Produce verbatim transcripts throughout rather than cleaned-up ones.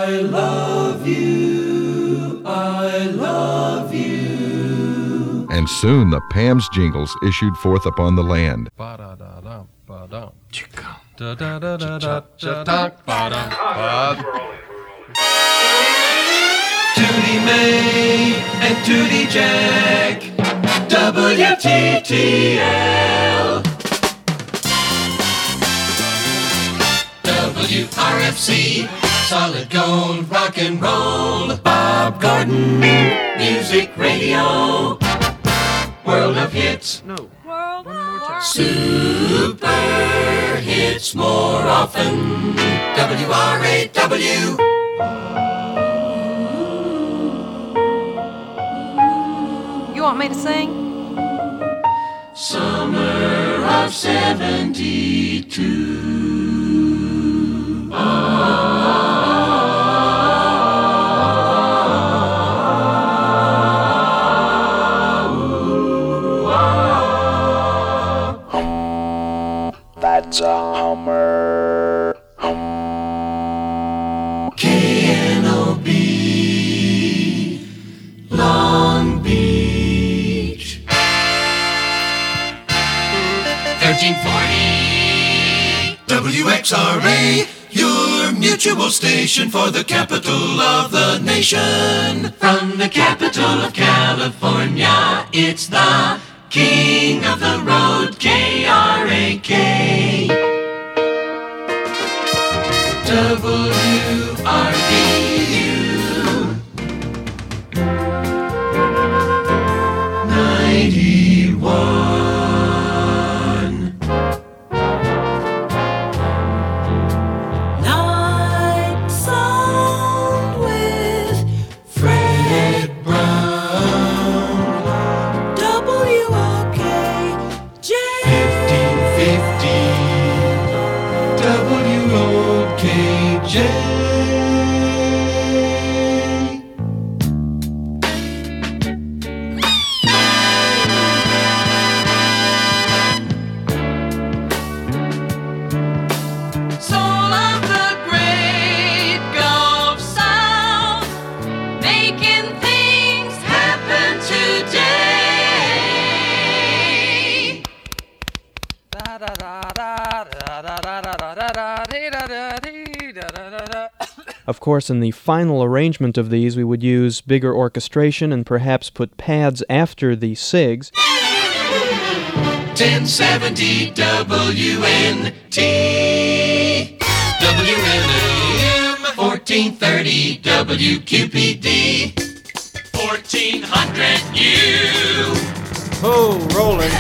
I love you, I love you. And soon the Pam's jingles issued forth upon the land. Tootie May and Tootie Jack, W T T L. W R F C, solid gold, rock and roll. Bob Gordon, music radio. World of hits. No. World One more time. Super hits more often. W R A W. You want me to sing? Summer of seventy-two. Oh. That's a Hummer. K N O B, Long Beach. thirteen forty W X R A, your mutual station for the capital of the nation. From the capital of California, it's the king of the road, K R A K. W R D U ninety-one. Night Sound with Fred Brown. W R K J fifteen fifty. W O K J. Soul of the great Gulf South, making things happen today. Of course, in the final arrangement of these, we would use bigger orchestration and perhaps put pads after the sigs. ten seventy W N T, W N A M, fourteen thirty W Q P D, fourteen hundred U. Oh, rolling.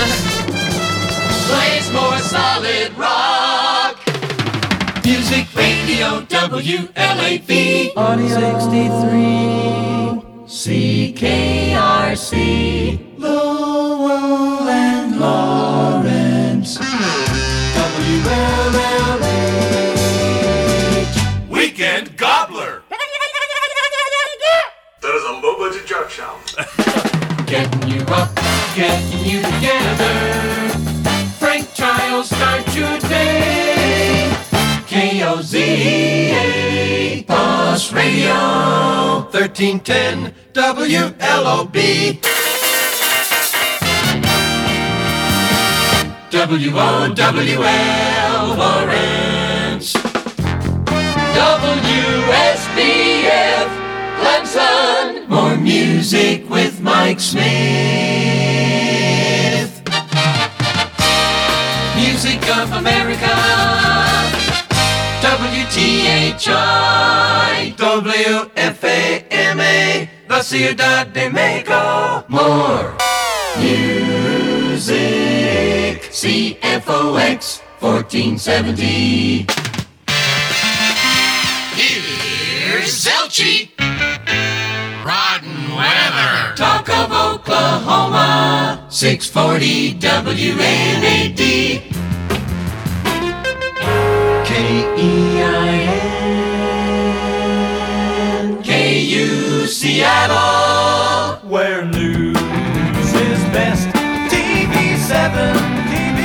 Plays more solid rock. Music Radio W L A V, sixty-three C K R C, Lowell and Lawrence, W L L H. Weekend Gobbler. That is a low-budget joke show. Getting you up, getting you together. Frank Childs, start your day. K O Z A, Boss Radio, thirteen ten W L O B. W O W L, Lawrence. W S B F, Clemson. More music with Mike Smith. Music of America. W T H I, W F A M A, La Ciudad de Mexico. More music, C F O X, fourteen seventy. Here's Zelchi. Rotten weather. Talk of Oklahoma, six forty W N A D. K E I N, K U Seattle, Where news is best. T V seven, T V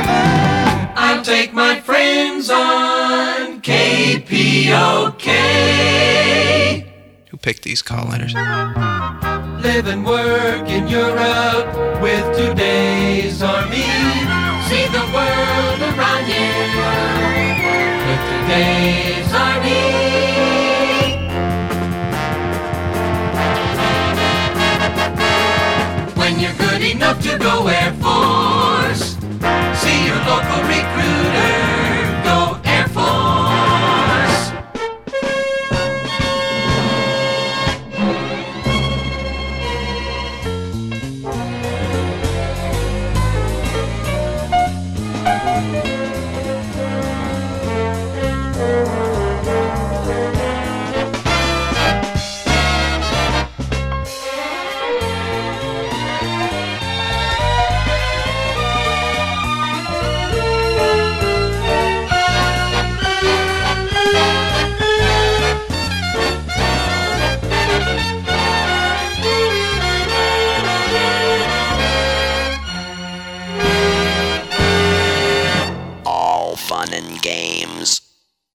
seven. I'll take my friends on K P O K. Who picked these call letters? Live and work in Europe with today's army. See the world around you with today's army. When you're good enough to go Air Force, see your local recruiter, go Air Force. All fun and games